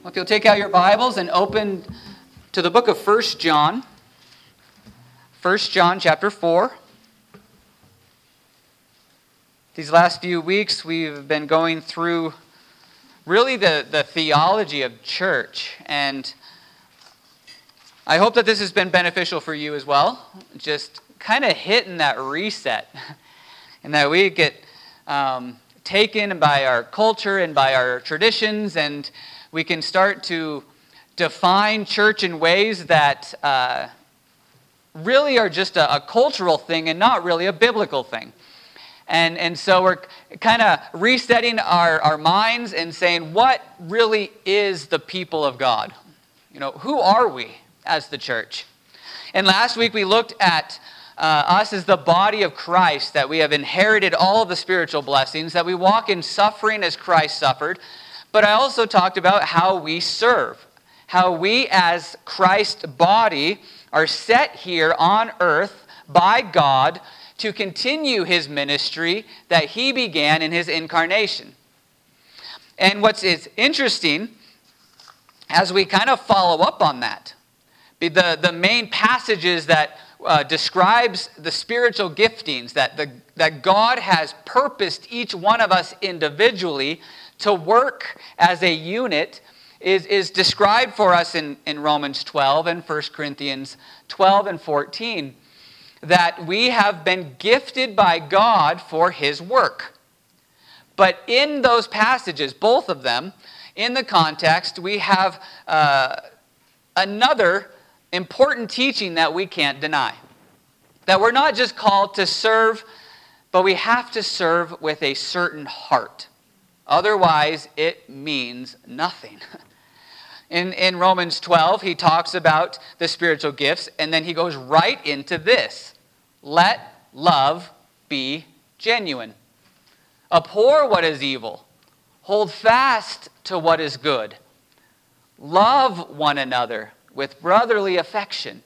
Well, if you'll take out your Bibles and open to the book of 1 John. 1 John chapter 4. These last few weeks we've been going through really the theology of church. And I hope that this has been beneficial for you as well. Just kind of hitting that reset. And that we get taken by our culture and by our traditions, and we can start to define church in ways that really are just a cultural thing and not really a biblical thing. And so we're kind of resetting our minds and saying, what really is the people of God? You know, who are we as the church? And last week we looked at us as the body of Christ, that we have inherited all of the spiritual blessings, that we walk in suffering as Christ suffered. But I also talked about how we serve, how we as Christ's body are set here on earth by God to continue his ministry that he began in his incarnation. And what's interesting, as we kind of follow up on that, the main passages that describes the spiritual giftings that God has purposed each one of us individually to work as a unit is described for us in Romans 12 and 1 Corinthians 12 and 14, that we have been gifted by God for his work. But in those passages, both of them, in the context, we have another important teaching that we can't deny. That we're not just called to serve, but we have to serve with a certain heart. Otherwise, it means nothing. In Romans 12, he talks about the spiritual gifts, and then he goes right into this. Let love be genuine. Abhor what is evil. Hold fast to what is good. Love one another with brotherly affection.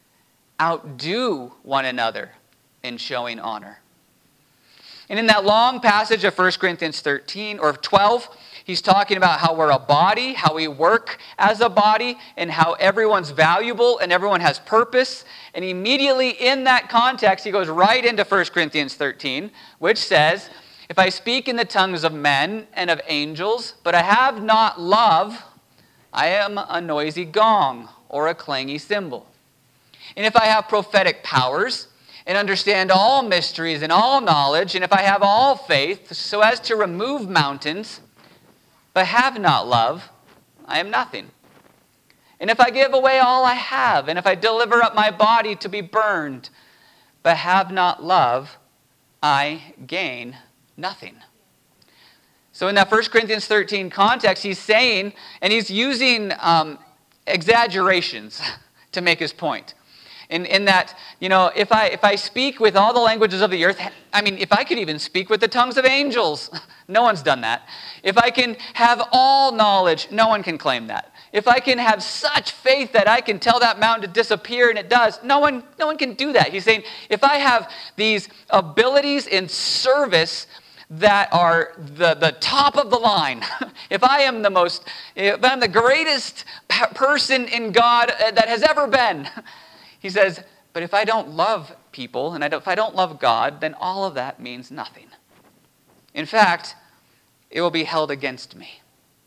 Outdo one another in showing honor. And in that long passage of 1 Corinthians 13 or 12, he's talking about how we're a body, how we work as a body, and how everyone's valuable and everyone has purpose. And immediately in that context, he goes right into 1 Corinthians 13, which says, if I speak in the tongues of men and of angels, but I have not love, I am a noisy gong or a clangy cymbal. And if I have prophetic powers and understand all mysteries and all knowledge, and if I have all faith so as to remove mountains, but have not love, I am nothing. And if I give away all I have, and if I deliver up my body to be burned, but have not love, I gain nothing. So in that 1 Corinthians 13 context, he's saying, and he's using exaggerations to make his point. In that, you know, if I speak with all the languages of the earth, I mean, if I could even speak with the tongues of angels, no one's done that. If I can have all knowledge, no one can claim that. If I can have such faith that I can tell that mountain to disappear and it does, no one can do that. He's saying, if I have these abilities in service that are the top of the line, if I'm the greatest person in God that has ever been, he says, but if I don't love people and if I don't love God, then all of that means nothing. In fact, it will be held against me.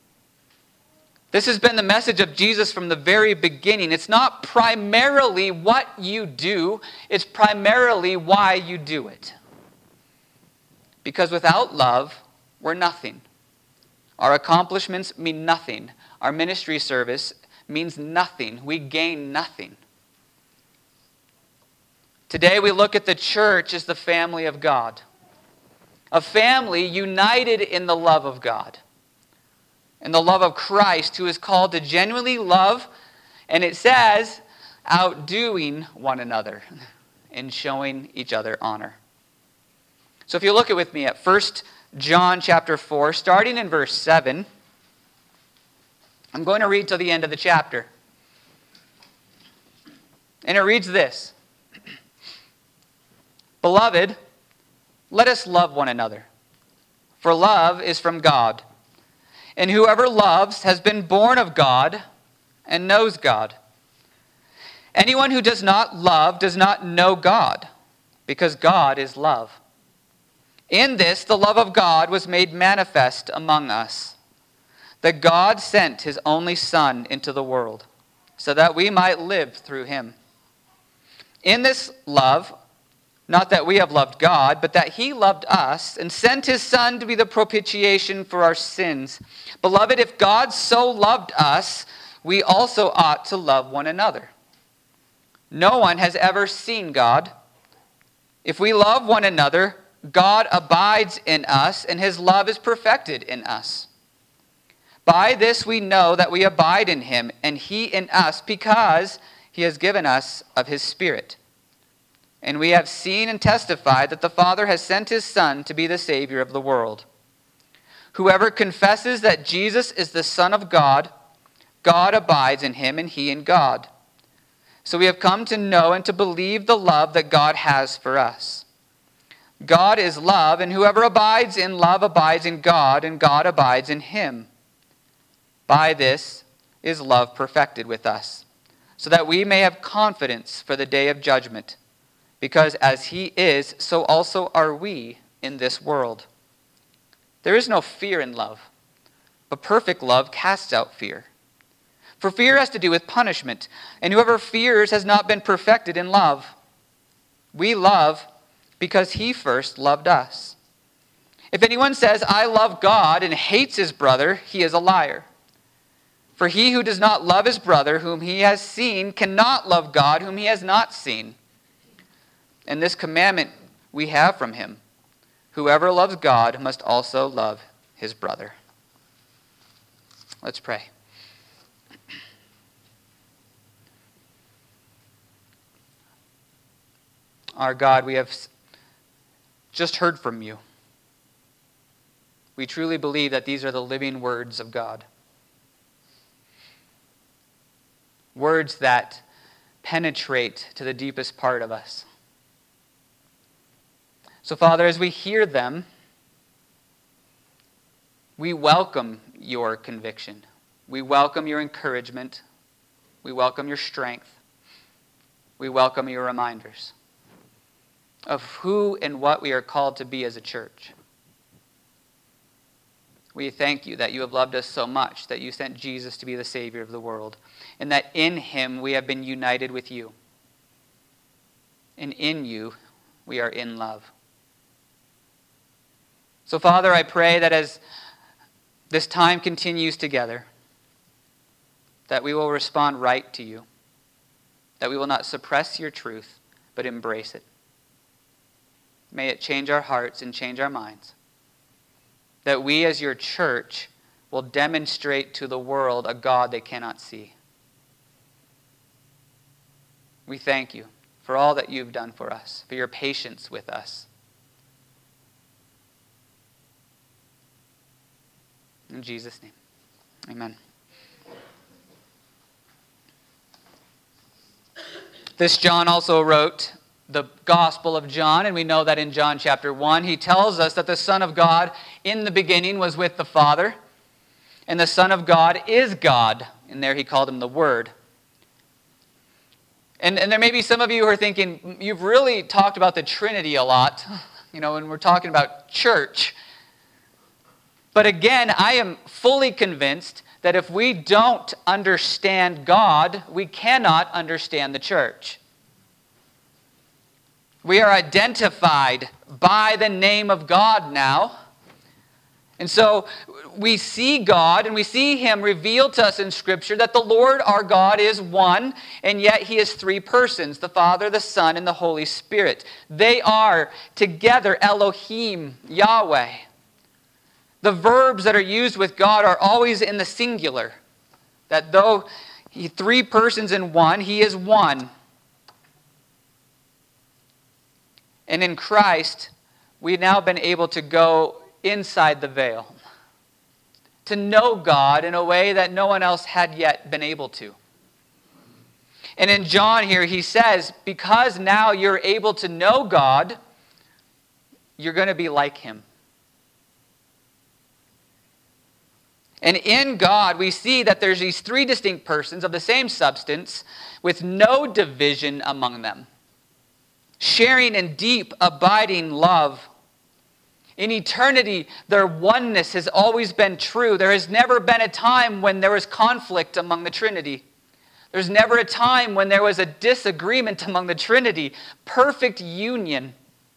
This has been the message of Jesus from the very beginning. It's not primarily what you do, it's primarily why you do it. Because without love, we're nothing. Our accomplishments mean nothing. Our ministry service means nothing. We gain nothing. Today we look at the church as the family of God. A family united in the love of God. And the love of Christ, who is called to genuinely love, and it says, outdoing one another in showing each other honor. So if you look with me at 1 John chapter 4, starting in verse 7, I'm going to read till the end of the chapter. And it reads this. Beloved, let us love one another, for love is from God. And whoever loves has been born of God and knows God. Anyone who does not love does not know God, because God is love. In this, the love of God was made manifest among us, that God sent his only Son into the world, so that we might live through him. In this love, not that we have loved God, but that he loved us and sent his Son to be the propitiation for our sins. Beloved, if God so loved us, we also ought to love one another. No one has ever seen God. If we love one another, God abides in us, and his love is perfected in us. By this we know that we abide in him, and he in us, because he has given us of his Spirit. And we have seen and testified that the Father has sent his Son to be the Savior of the world. Whoever confesses that Jesus is the Son of God, God abides in him, and he in God. So we have come to know and to believe the love that God has for us. God is love, and whoever abides in love abides in God, and God abides in him. By this is love perfected with us, so that we may have confidence for the day of judgment, because as he is, so also are we in this world. There is no fear in love, but perfect love casts out fear. For fear has to do with punishment, and whoever fears has not been perfected in love. We love because he first loved us. If anyone says, I love God, and hates his brother, he is a liar. For he who does not love his brother whom he has seen cannot love God whom he has not seen. And this commandment we have from him: whoever loves God must also love his brother. Let's pray. Our God, we have just heard from you. We truly believe that these are the living words of God. Words that penetrate to the deepest part of us. So, Father, as we hear them, we welcome your conviction. We welcome your encouragement. We welcome your strength. We welcome your reminders of who and what we are called to be as a church. We thank you that you have loved us so much that you sent Jesus to be the Savior of the world, and that in him we have been united with you. And in you we are in love. So, Father, I pray that as this time continues together, that we will respond right to you, that we will not suppress your truth, but embrace it. May it change our hearts and change our minds. That we as your church will demonstrate to the world a God they cannot see. We thank you for all that you've done for us, for your patience with us. In Jesus' name, amen. This John also wrote the Gospel of John, and we know that in John chapter 1, he tells us that the Son of God in the beginning was with the Father, and the Son of God is God, and there he called him the Word. And there may be some of you who are thinking, you've really talked about the Trinity a lot, when we're talking about church. But again, I am fully convinced that if we don't understand God, we cannot understand the church. We are identified by the name of God now. And so we see God and we see him revealed to us in Scripture that the Lord our God is one, and yet he is three persons, the Father, the Son, and the Holy Spirit. They are together Elohim, Yahweh. The verbs that are used with God are always in the singular. That though he three persons in one, he is one. And in Christ, we've now been able to go inside the veil, to know God in a way that no one else had yet been able to. And in John here, he says, because now you're able to know God, you're going to be like him. And in God, we see that there's these three distinct persons of the same substance with no division among them, sharing in deep, abiding love. In eternity, their oneness has always been true. There has never been a time when there was conflict among the Trinity. There's never a time when there was a disagreement among the Trinity. Perfect union.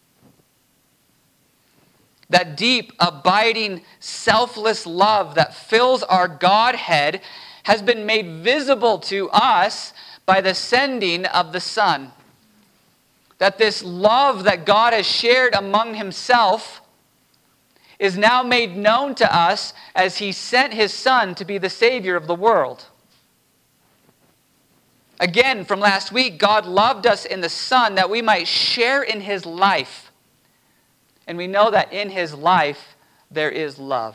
That deep, abiding, selfless love that fills our Godhead has been made visible to us by the sending of the Son. That this love that God has shared among himself is now made known to us as he sent his Son to be the Savior of the world. Again, from last week, God loved us in the Son that we might share in his life. And we know that in his life there is love.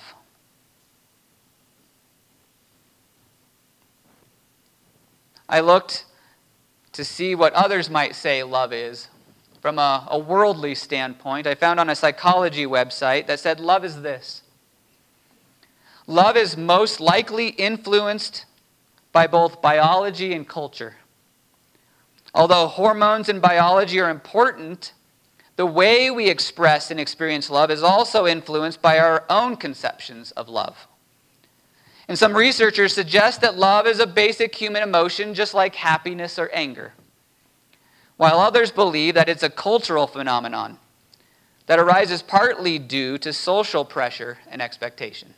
I looked to see what others might say love is. From a worldly standpoint, I found on a psychology website that said love is this. Love is most likely influenced by both biology and culture. Although hormones and biology are important, the way we express and experience love is also influenced by our own conceptions of love. And some researchers suggest that love is a basic human emotion just like happiness or anger, while others believe that it's a cultural phenomenon that arises partly due to social pressure and expectation.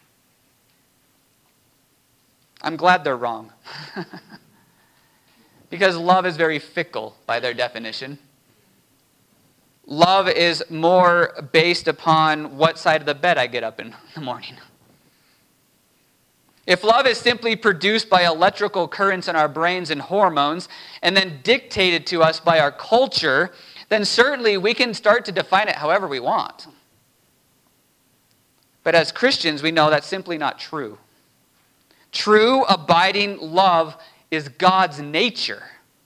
I'm glad they're wrong. Because love is very fickle by their definition. Love is more based upon what side of the bed I get up in the morning. If love is simply produced by electrical currents in our brains and hormones, and then dictated to us by our culture, then certainly we can start to define it however we want. But as Christians, we know that's simply not true. True, abiding love is God's nature.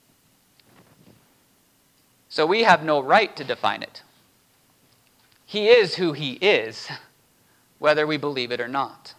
So we have no right to define it. He is who he is, whether we believe it or not.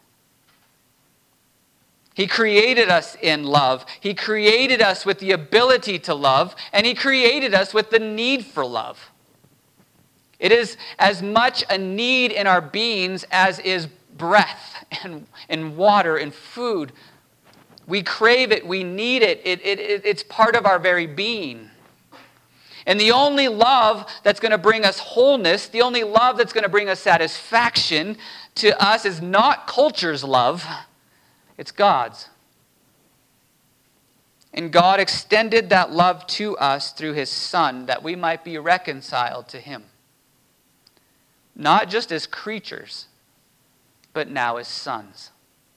He created us in love. He created us with the ability to love, and he created us with the need for love. It is as much a need in our beings as is breath and water and food. We crave it. We need it. It's part of our very being. And the only love that's going to bring us wholeness, the only love that's going to bring us satisfaction to us is not culture's love. It's God's. And God extended that love to us through his Son that we might be reconciled to him. Not just as creatures, but now as sons.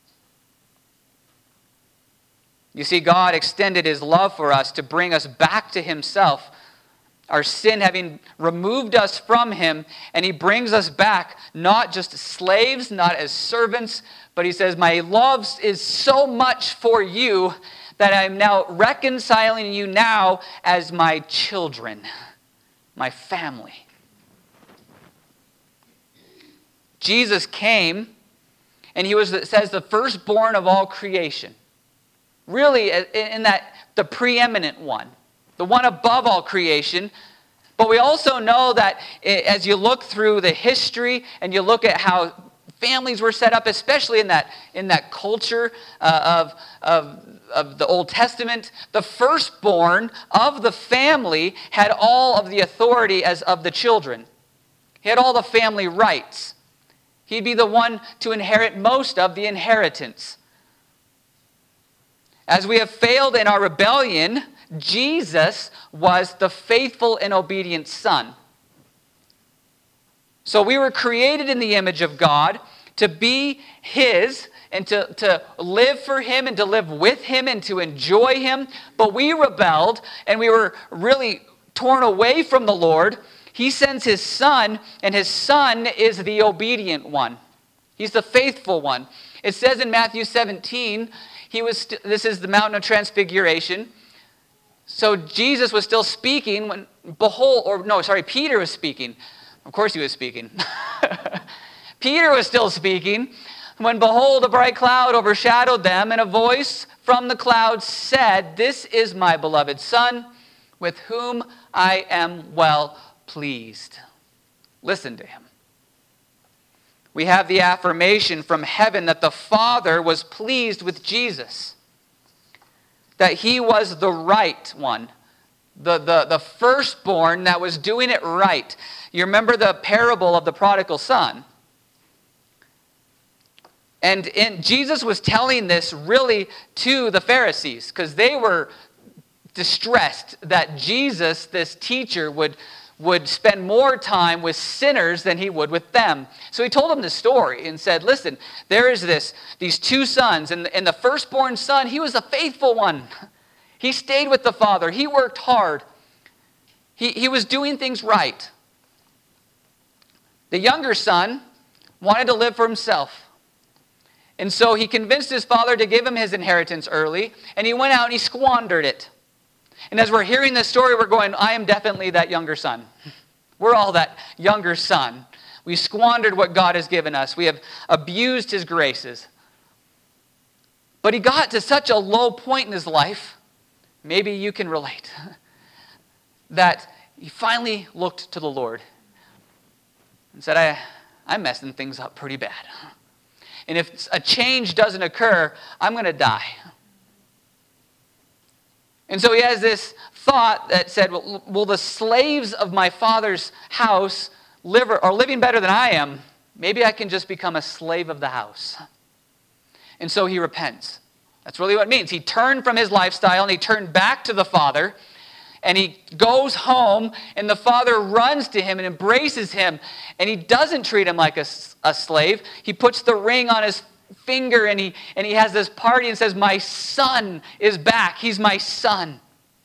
You see, God extended his love for us to bring us back to himself, our sin having removed us from him, and he brings us back not just as slaves, not as servants, but he says, my love is so much for you that I'm now reconciling you now as my children, my family. Jesus came, and he was, it says, the firstborn of all creation. Really, in that, the preeminent one, the one above all creation. But we also know that as you look through the history and you look at how families were set up, especially in that culture of the Old Testament, the firstborn of the family had all of the authority as of the children. He had all the family rights. He'd be the one to inherit most of the inheritance. As we have failed in our rebellion, Jesus was the faithful and obedient Son. So we were created in the image of God to be his and to live for him and to live with him and to enjoy him. But we rebelled and we were really torn away from the Lord. He sends his Son, and his Son is the obedient one. He's the faithful one. It says in Matthew 17, this is the Mountain of Transfiguration. So Jesus was still speaking when, Peter was speaking. Of course he was speaking. Peter was still speaking when behold, a bright cloud overshadowed them, and a voice from the cloud said, "This is my beloved Son, with whom I am well pleased. Listen to him." We have the affirmation from heaven that the Father was pleased with Jesus, that he was the right one, the firstborn that was doing it right. You remember the parable of the prodigal son. And Jesus was telling this really to the Pharisees because they were distressed that Jesus, this teacher, would spend more time with sinners than he would with them. So he told them the story and said, listen, there is these two sons, and the firstborn son, he was a faithful one. He stayed with the father. He worked hard. He was doing things right. The younger son wanted to live for himself. And so he convinced his father to give him his inheritance early, and he went out and he squandered it. And as we're hearing this story, we're going, I am definitely that younger son. We're all that younger son. We squandered what God has given us. We have abused his graces. But he got to such a low point in his life, maybe you can relate, that he finally looked to the Lord and said, I'm messing things up pretty bad. And if a change doesn't occur, I'm going to die. And so he has this thought that said, will the slaves of my father's house are living better than I am? Maybe I can just become a slave of the house. And so he repents. That's really what it means. He turned from his lifestyle and he turned back to the Father. And he goes home, and the father runs to him and embraces him. And he doesn't treat him like a slave. He puts the ring on his finger, and he has this party and says, my son is back. He's my son.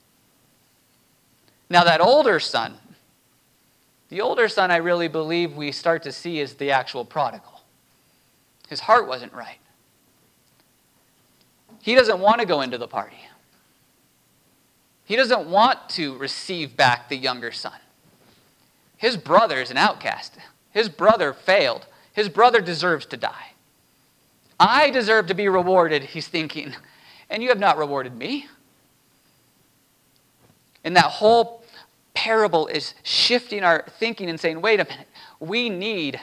Now that older son, I really believe we start to see is the actual prodigal. His heart wasn't right. He doesn't want to go into the party. He doesn't want to receive back the younger son. His brother is an outcast. His brother failed. His brother deserves to die. I deserve to be rewarded, he's thinking, and you have not rewarded me. And that whole parable is shifting our thinking and saying, wait a minute, we need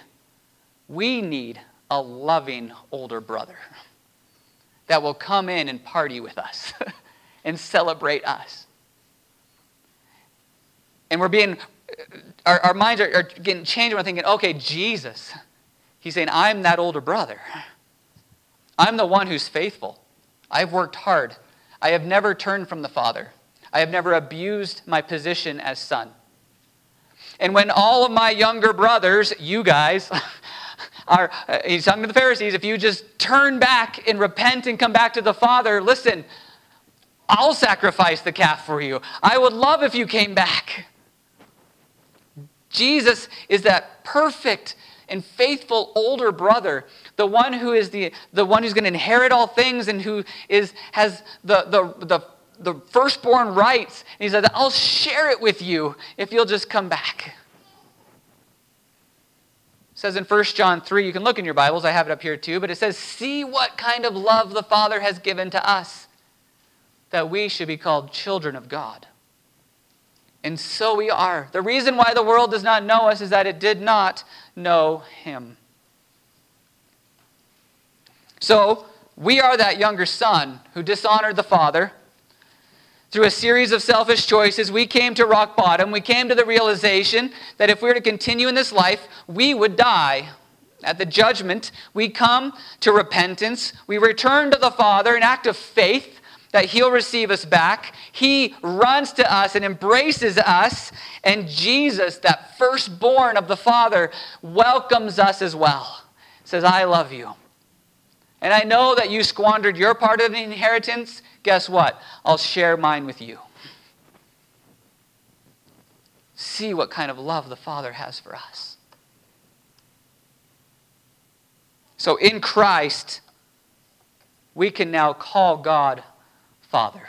a loving older brother that will come in and party with us and celebrate us. And our minds are getting changed. We're thinking, okay, Jesus. He's saying, I'm that older brother. I'm the one who's faithful. I've worked hard. I have never turned from the Father. I have never abused my position as son. And when all of my younger brothers, you guys, he's talking to the Pharisees, if you just turn back and repent and come back to the Father, listen, I'll sacrifice the calf for you. I would love if you came back. Jesus is that perfect and faithful older brother, the one who is the one who's going to inherit all things and who has the firstborn rights. And he said, I'll share it with you if you'll just come back. It says in 1 John 3, you can look in your Bibles, I have it up here too, but it says, see what kind of love the Father has given to us, that we should be called children of God. And so we are. The reason why the world does not know us is that it did not know him. So, we are that younger son who dishonored the Father. Through a series of selfish choices, we came to rock bottom. We came to the realization that if we were to continue in this life, we would die. At the judgment, we come to repentance. We return to the Father, an act of faith, that he'll receive us back. He runs to us and embraces us. And Jesus, that firstborn of the Father, welcomes us as well. Says, I love you. And I know that you squandered your part of the inheritance. Guess what? I'll share mine with you. See what kind of love the Father has for us. So in Christ, we can now call God Father.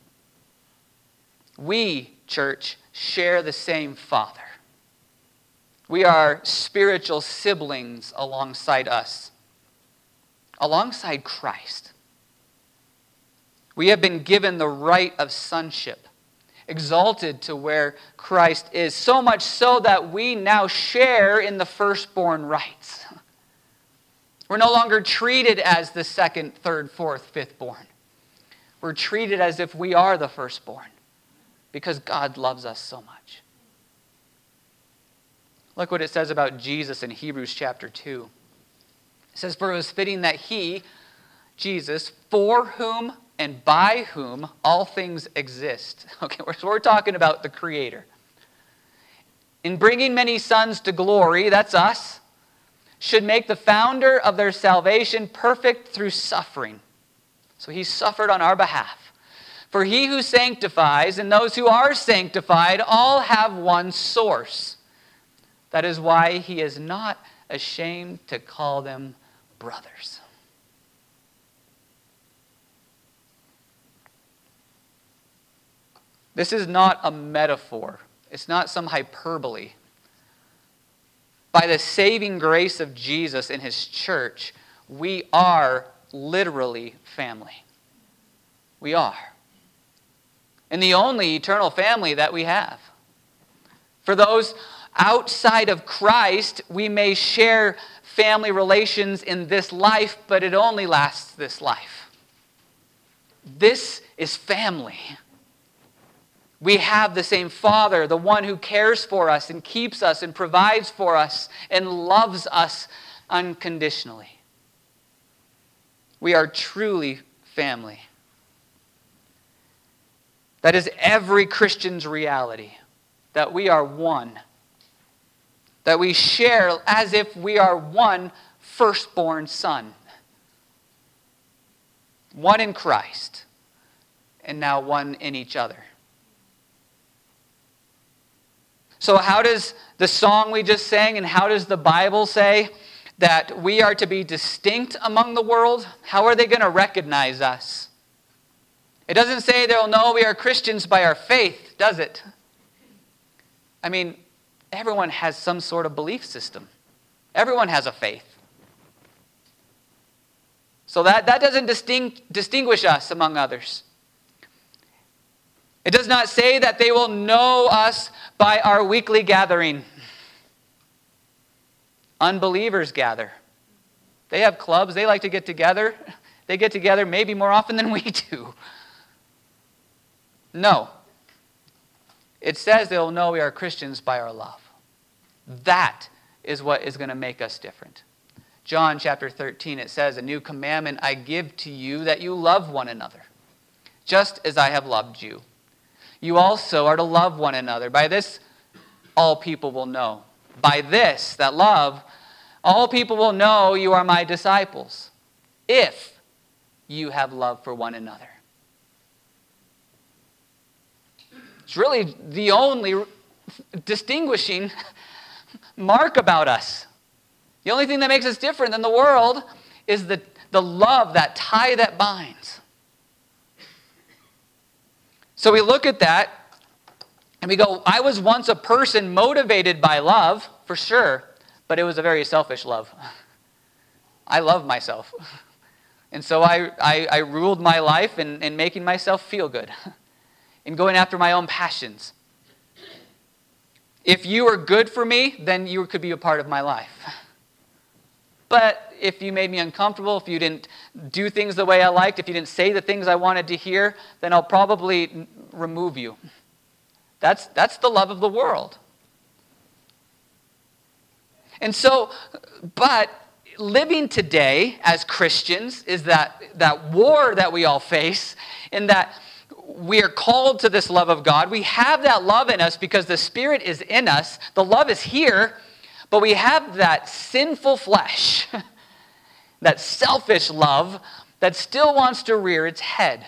We, church, share the same Father. We are spiritual siblings alongside us. alongside Christ. We have been given the right of sonship, exalted to where Christ is, so much so that we now share in the firstborn rights. We're no longer treated as the second, third, fourth, fifth-born. We're treated as if we are the firstborn because God loves us so much. Look what it says about Jesus in Hebrews chapter 2. It says, "For it was fitting that he, Jesus, for whom and by whom all things exist." Okay, so we're talking about the Creator. "In bringing many sons to glory," that's us, "should make the founder of their salvation perfect through suffering." So he suffered on our behalf. "For he who sanctifies and those who are sanctified all have one source. That is why he is not ashamed to call them brothers." This is not a metaphor. It's not some hyperbole. By the saving grace of Jesus and his church, we are literally family. We are. And the only eternal family that we have. For those outside of Christ, we may share family relations in this life, but it only lasts this life. This is family. We have the same Father, the one who cares for us and keeps us and provides for us and loves us unconditionally. We are truly family. That is every Christian's reality, that we are one. That we share as if we are one firstborn son. One in Christ, and now one in each other. So how does the song we just sang and how does the Bible say that we are to be distinct among the world? How are they going to recognize us? It doesn't say they'll know we are Christians by our faith, does it? I mean, everyone has some sort of belief system. Everyone has a faith. So that doesn't distinguish us among others. It does not say that they will know us by our weekly gathering. Unbelievers gather. They have clubs. They like to get together. They get together maybe more often than we do. No. It says they'll know we are Christians by our love. That is what is going to make us different. John chapter 13, it says, "A new commandment I give to you, that you love one another, just as I have loved you. You also are to love one another. By this, all people will know." By this, that love, all people will know you are my disciples, if you have love for one another. It's really the only distinguishing mark about us. The only thing that makes us different than the world is the love, that tie that binds. So we look at that and we go, I was once a person motivated by love, for sure, but it was a very selfish love. I love myself. And so I ruled my life in making myself feel good, in going after my own passions. If you were good for me, then you could be a part of my life. But if you made me uncomfortable, if you didn't do things the way I liked, if you didn't say the things I wanted to hear, then I'll probably remove you. That's the love of the world. And so, but living today as Christians is that war that we all face, in that we are called to this love of God. We have that love in us because the Spirit is in us. The love is here. But we have that sinful flesh, that selfish love that still wants to rear its head.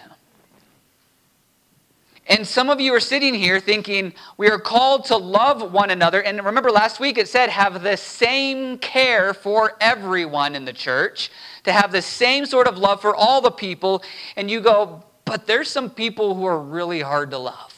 And some of you are sitting here thinking, we are called to love one another. And remember last week it said, have the same care for everyone in the church, to have the same sort of love for all the people. And you go, but there's some people who are really hard to love.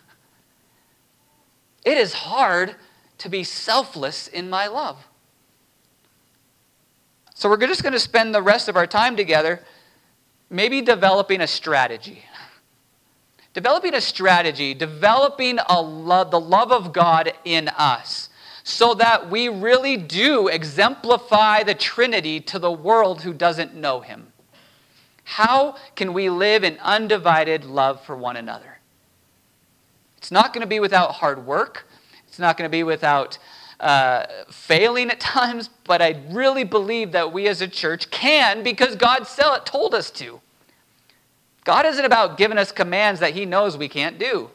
It is hard to be selfless in my love. So we're just going to spend the rest of our time together maybe developing a strategy. Developing a strategy, developing the love of God in us so that we really do exemplify the Trinity to the world who doesn't know him. How can we live in undivided love for one another? It's not going to be without hard work. It's not going to be without failing at times, but I really believe that we as a church can because God told us to. God isn't about giving us commands that he knows we can't do.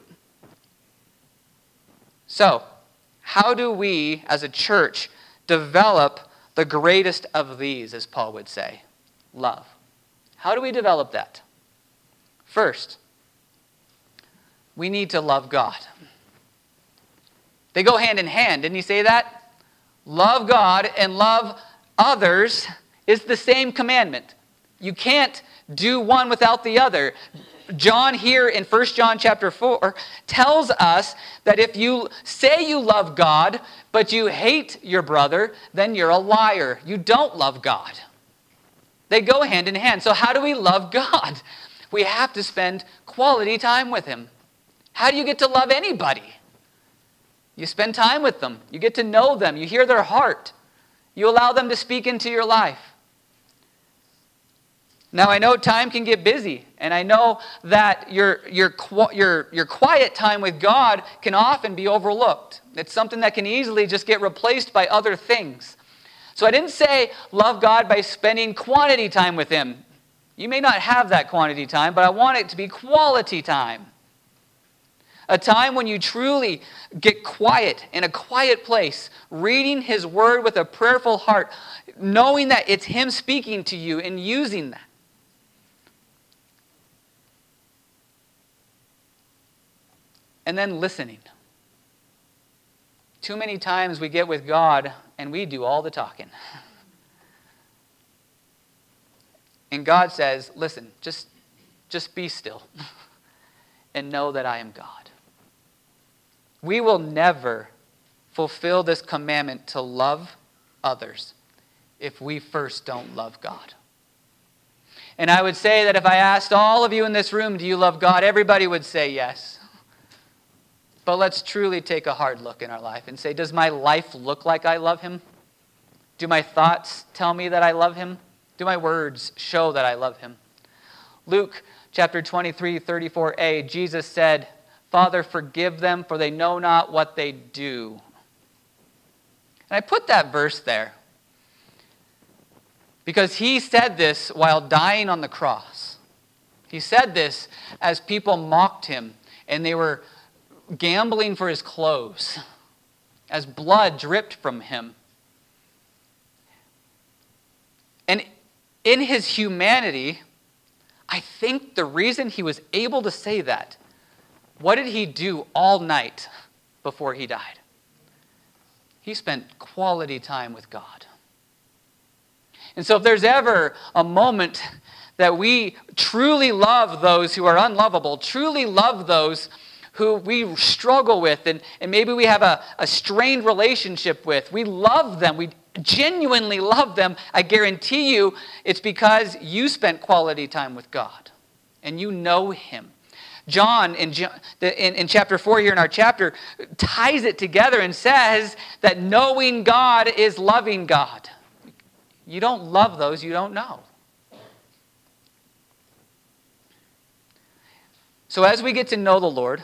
So, how do we as a church develop the greatest of these, as Paul would say? Love. How do we develop that? First, we need to love God. They go hand in hand. Didn't he say that? Love God and love others is the same commandment. You can't do one without the other. John here in 1 John chapter 4 tells us that if you say you love God, but you hate your brother, then you're a liar. You don't love God. They go hand in hand. So how do we love God? We have to spend quality time with him. How do you get to love anybody? You spend time with them. You get to know them. You hear their heart. You allow them to speak into your life. Now, I know time can get busy, and I know that your quiet time with God can often be overlooked. It's something that can easily just get replaced by other things. So I didn't say love God by spending quantity time with him. You may not have that quantity time, but I want it to be quality time. A time when you truly get quiet in a quiet place, reading his word with a prayerful heart, knowing that it's him speaking to you and using that. And then listening. Too many times we get with God and we do all the talking. And God says, listen, just be still and know that I am God. We will never fulfill this commandment to love others if we first don't love God. And I would say that if I asked all of you in this room, do you love God? Everybody would say yes. But let's truly take a hard look in our life and say, does my life look like I love him? Do my thoughts tell me that I love him? Do my words show that I love him? Luke chapter 23, 34a, Jesus said, Father, forgive them, for they know not what they do. And I put that verse there because he said this while dying on the cross. He said this as people mocked him and they were gambling for his clothes, as blood dripped from him. And in his humanity, I think the reason he was able to say that, what did he do all night before he died? He spent quality time with God. And so if there's ever a moment that we truly love those who are unlovable, truly love those who we struggle with and maybe we have a strained relationship with, we love them, we genuinely love them, I guarantee you it's because you spent quality time with God and you know him. John, in chapter 4 here in our chapter, ties it together and says that knowing God is loving God. You don't love those you don't know. So as we get to know the Lord,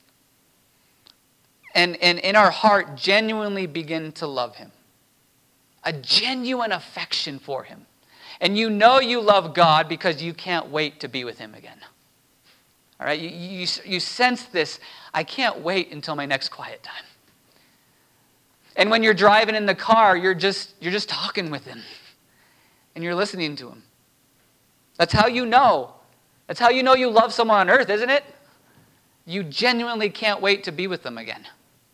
and in our heart genuinely begin to love him, a genuine affection for him, and you know you love God because you can't wait to be with him again. All right, you sense this, I can't wait until my next quiet time. And when you're driving in the car, you're just talking with him. And you're listening to him. That's how you know. That's how you know you love someone on earth, isn't it? You genuinely can't wait to be with them again.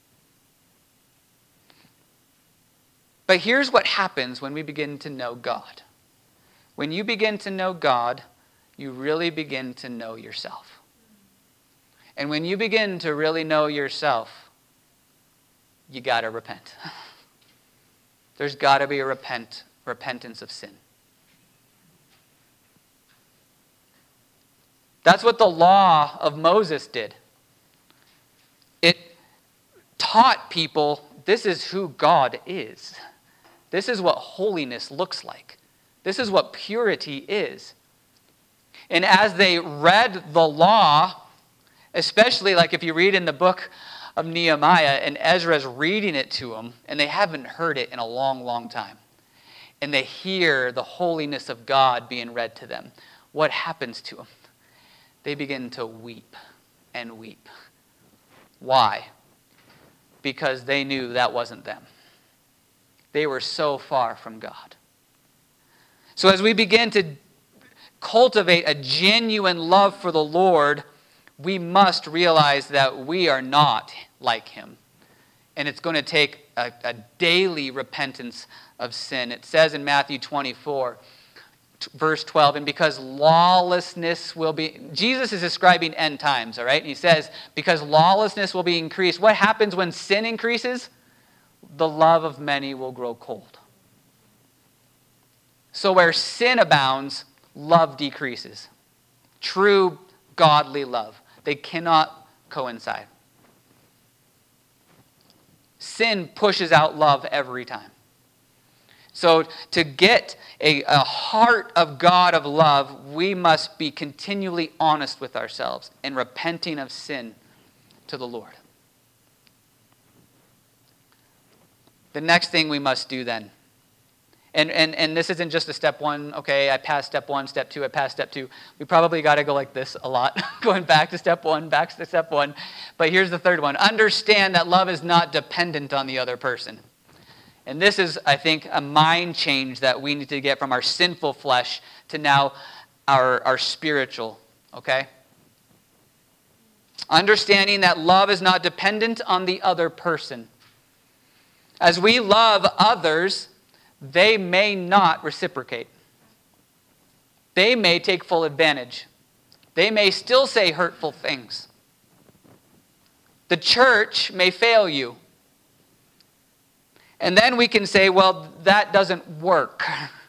But here's what happens when we begin to know God. When you begin to know God, you really begin to know yourself. And when you begin to really know yourself, you got to repent. There's got to be a repentance repentance of sin. That's what the law of Moses did. It taught people this is who God is. This is what holiness looks like. This is what purity is. And as they read the law, especially like if you read in the book of Nehemiah and Ezra's reading it to them, and they haven't heard it in a long, long time, and they hear the holiness of God being read to them, what happens to them? They begin to weep and weep. Why? Because they knew that wasn't them. They were so far from God. So as we begin to cultivate a genuine love for the Lord, we must realize that we are not like him. And it's going to take a daily repentance of sin. It says in Matthew 24, verse 12, and because lawlessness will be, Jesus is describing end times, all right? And he says, because lawlessness will be increased. What happens when sin increases? The love of many will grow cold. So where sin abounds, love decreases. True godly love. They cannot coincide. Sin pushes out love every time. So to get a heart of God of love, we must be continually honest with ourselves and repenting of sin to the Lord. The next thing we must do then, and this isn't just a step one, okay, I passed step one, step two, I passed step two. We probably got to go like this a lot, going back to step one, back to step one. But here's the third one. Understand that love is not dependent on the other person. And this is, I think, a mind change that we need to get from our sinful flesh to now our spiritual, okay? Understanding that love is not dependent on the other person. As we love others, they may not reciprocate. They may take full advantage. They may still say hurtful things. The church may fail you. And then we can say, well, that doesn't work.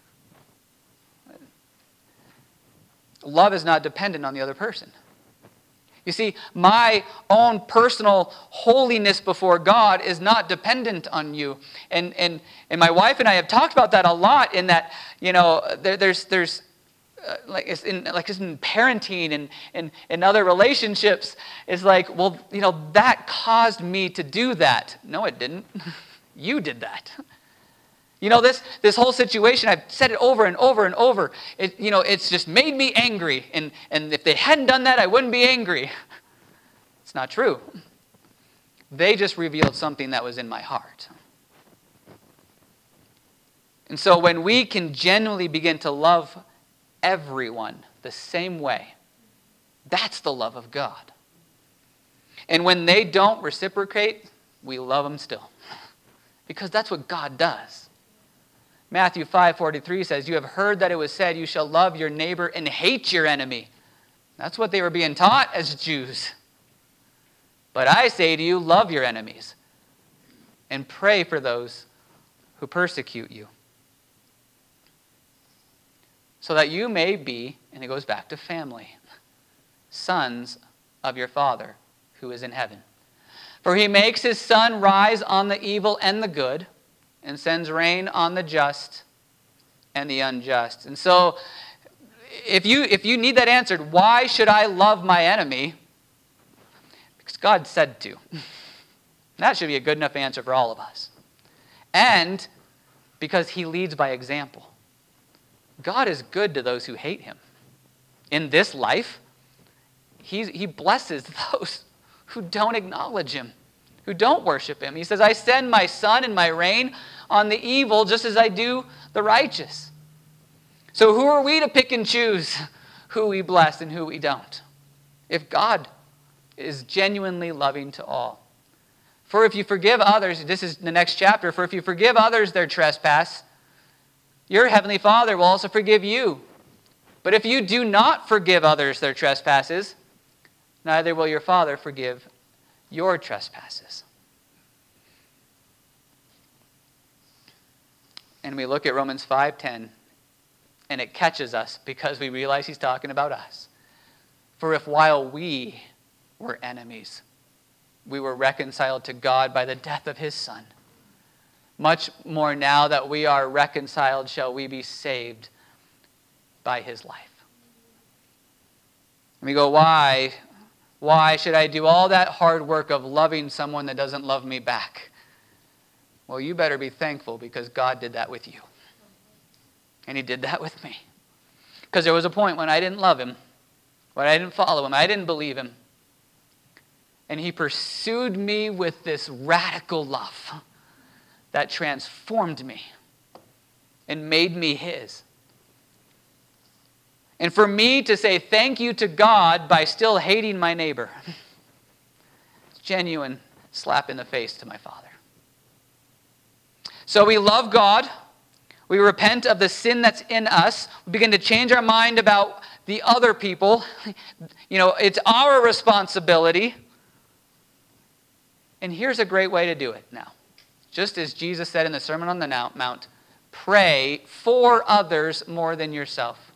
Love is not dependent on the other person. You see, my own personal holiness before God is not dependent on you. And my wife and I have talked about that a lot in that, you know, there's like it's in parenting and in other relationships, it's like, well, you know, that caused me to do that. No, it didn't. You did that. You know, this whole situation, I've said it over and over and over. It's just made me angry. And if they hadn't done that, I wouldn't be angry. It's not true. They just revealed something that was in my heart. And so when we can genuinely begin to love everyone the same way, that's the love of God. And when they don't reciprocate, we love them still. Because that's what God does. Matthew 5:43 says, you have heard that it was said, you shall love your neighbor and hate your enemy. That's what they were being taught as Jews. But I say to you, love your enemies and pray for those who persecute you. So that you may be, and it goes back to family, sons of your Father who is in heaven. For he makes his sun rise on the evil and the good, and sends rain on the just and the unjust. And so, if you need that answered, why should I love my enemy? Because God said to. That should be a good enough answer for all of us. And because he leads by example. God is good to those who hate him. In this life, he blesses those who don't acknowledge him, who don't worship him. He says, I send my sun and my rain on the evil just as I do the righteous. So who are we to pick and choose who we bless and who we don't? If God is genuinely loving to all. For if you forgive others, this is the next chapter, for if you forgive others their trespass, your heavenly Father will also forgive you. But if you do not forgive others their trespasses, neither will your Father forgive your trespasses. And we look at Romans 5:10, and it catches us because we realize he's talking about us. For if while we were enemies, we were reconciled to God by the death of his Son, much more now that we are reconciled shall we be saved by his life. And we go, why? Why should I do all that hard work of loving someone that doesn't love me back? Well, you better be thankful because God did that with you. And he did that with me. Because there was a point when I didn't love him, when I didn't follow him, I didn't believe him. And he pursued me with this radical love that transformed me and made me his. And for me to say thank you to God by still hating my neighbor, it's a genuine slap in the face to my Father. So we love God. We repent of the sin that's in us. We begin to change our mind about the other people. It's our responsibility. And here's a great way to do it now. Just as Jesus said in the Sermon on the Mount, pray for others more than yourself.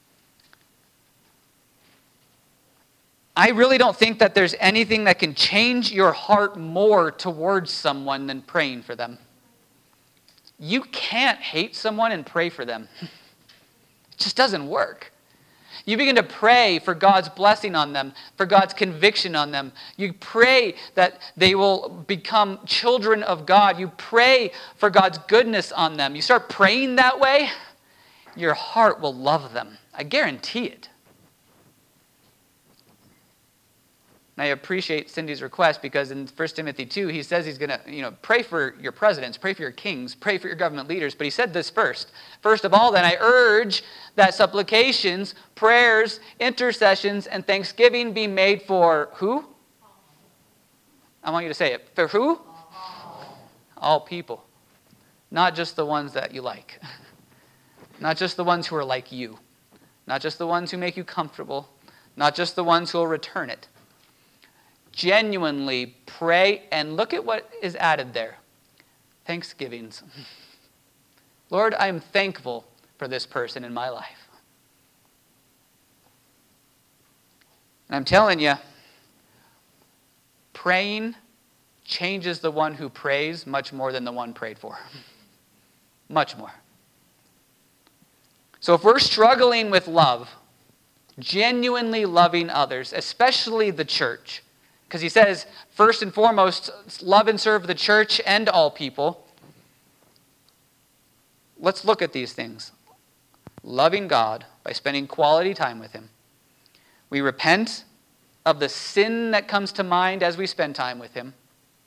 I really don't think that there's anything that can change your heart more towards someone than praying for them. You can't hate someone and pray for them. It just doesn't work. You begin to pray for God's blessing on them, for God's conviction on them. You pray that they will become children of God. You pray for God's goodness on them. You start praying that way, your heart will love them. I guarantee it. And I appreciate Cindy's request because in 1 Timothy 2, he says he's going to, pray for your presidents, pray for your kings, pray for your government leaders. But he said this first. First of all, then I urge that supplications, prayers, intercessions, and thanksgiving be made for who? I want you to say it. For who? All people. Not just the ones that you like. Not just the ones who are like you. Not just the ones who make you comfortable. Not just the ones who will return it. Genuinely pray, and look at what is added there. Thanksgivings. Lord, I am thankful for this person in my life. And I'm telling you, praying changes the one who prays much more than the one prayed for. Much more. So if we're struggling with love, genuinely loving others, especially the church, because he says, first and foremost, love and serve the church and all people. Let's look at these things. Loving God by spending quality time with him. We repent of the sin that comes to mind as we spend time with him.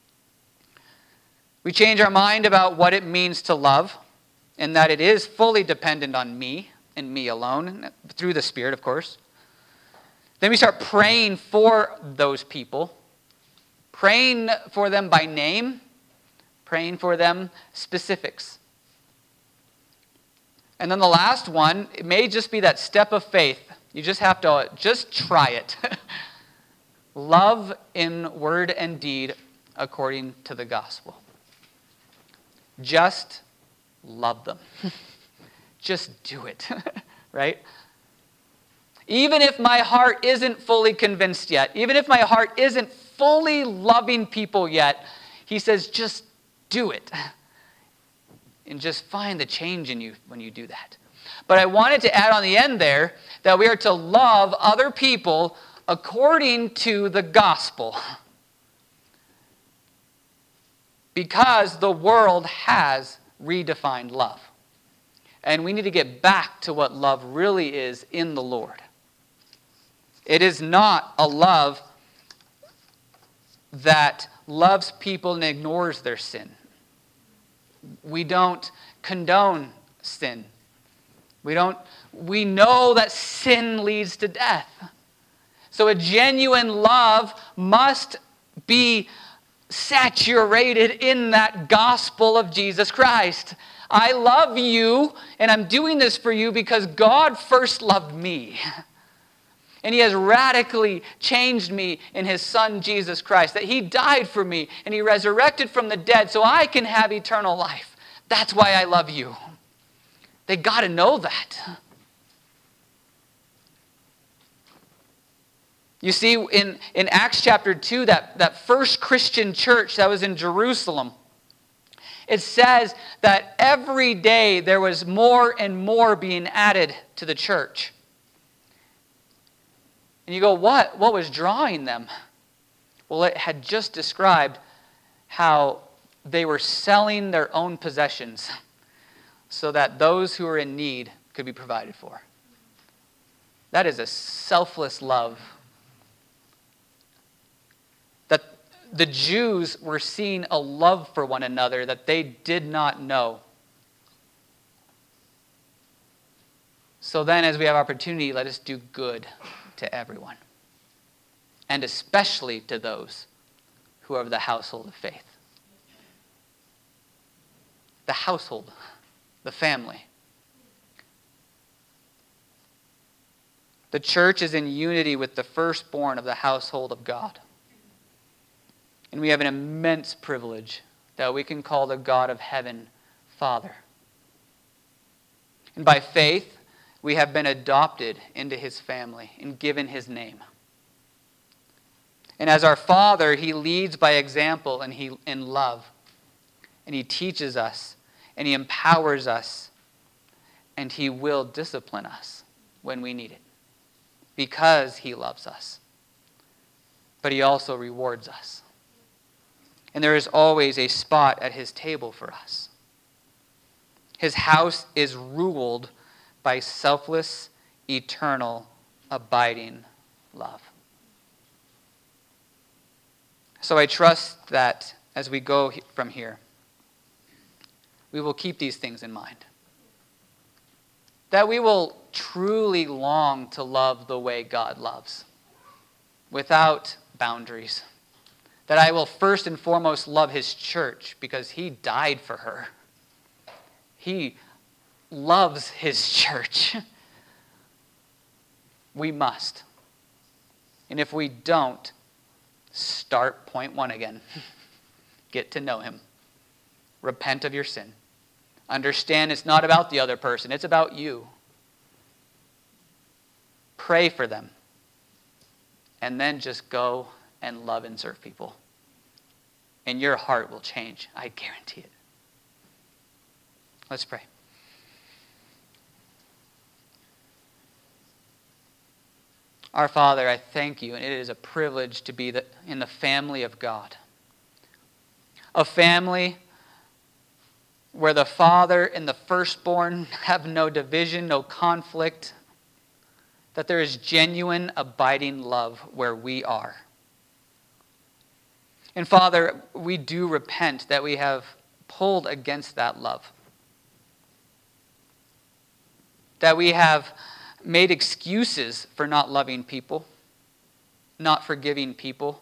We change our mind about what it means to love, and that it is fully dependent on me and me alone, through the Spirit, of course. Then we start praying for those people, praying for them by name, praying for them specifics. And then the last one, it may just be that step of faith. You just have to try it. Love in word and deed according to the gospel. Just love them. Just do it, right? Even if my heart isn't fully convinced yet, even if my heart isn't fully loving people yet, he says, just do it. And just find the change in you when you do that. But I wanted to add on the end there that we are to love other people according to the gospel. Because the world has redefined love. And we need to get back to what love really is in the Lord. It is not a love that loves people and ignores their sin. We don't condone sin. We know that sin leads to death. So a genuine love must be saturated in that gospel of Jesus Christ. I love you, and I'm doing this for you because God first loved me. And he has radically changed me in his Son, Jesus Christ. That he died for me and he resurrected from the dead so I can have eternal life. That's why I love you. They got to know that. You see, in Acts chapter 2, that first Christian church that was in Jerusalem, it says that every day there was more and more being added to the church. And you go, what? What was drawing them? Well, it had just described how they were selling their own possessions so that those who were in need could be provided for. That is a selfless love. That the Jews were seeing a love for one another that they did not know. So then, as we have opportunity, let us do good to everyone, and especially to those who are of the household of faith. The household, the family. The church is in unity with the firstborn of the household of God. And we have an immense privilege that we can call the God of heaven Father. And by faith, we have been adopted into his family and given his name. And as our Father, he leads by example and in love. And he teaches us and he empowers us, and he will discipline us when we need it because he loves us. But he also rewards us. And there is always a spot at his table for us. His house is ruled by selfless, eternal, abiding love. So I trust that as we go from here, we will keep these things in mind. That we will truly long to love the way God loves, without boundaries. That I will first and foremost love his church because he died for her. He loves his church. We must. And if we don't, start point one again. Get to know him. Repent of your sin. Understand it's not about the other person, it's about you. Pray for them. And then just go and love and serve people. And your heart will change. I guarantee it. Let's pray. Our Father, I thank you, and it is a privilege to be in the family of God. A family where the Father and the firstborn have no division, no conflict, that there is genuine, abiding love where we are. And Father, we do repent that we have pulled against that love. That we have made excuses for not loving people, not forgiving people,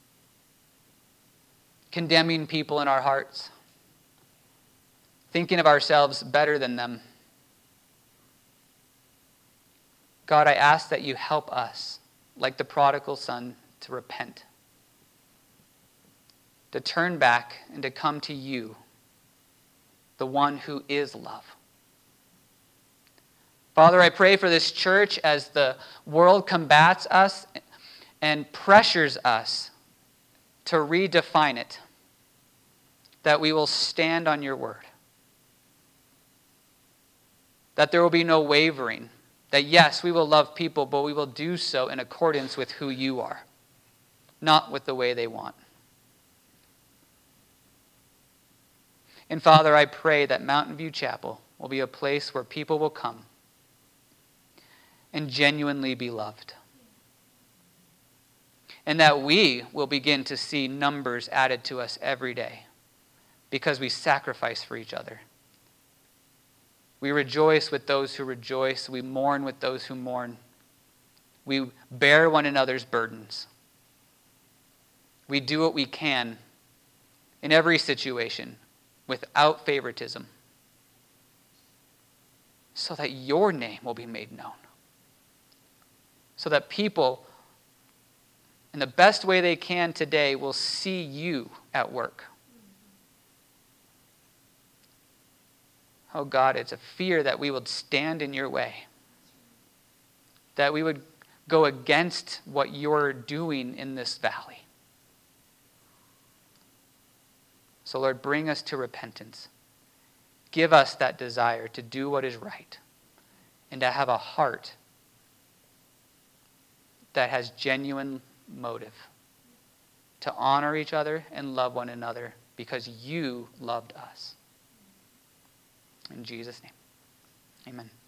condemning people in our hearts, thinking of ourselves better than them. God, I ask that you help us, like the prodigal son, to repent, to turn back and to come to you, the one who is love. Father, I pray for this church as the world combats us and pressures us to redefine it, that we will stand on your word. That there will be no wavering. That yes, we will love people, but we will do so in accordance with who you are, not with the way they want. And Father, I pray that Mountain View Chapel will be a place where people will come and genuinely be loved. And that we will begin to see numbers added to us every day because we sacrifice for each other. We rejoice with those who rejoice. We mourn with those who mourn. We bear one another's burdens. We do what we can in every situation without favoritism so that your name will be made known. So that people, in the best way they can today, will see you at work. Oh God, it's a fear that we would stand in your way, that we would go against what you're doing in this valley. So Lord, bring us to repentance. Give us that desire to do what is right and to have a heart that has genuine motive, to honor each other and love one another because you loved us. In Jesus' name, amen.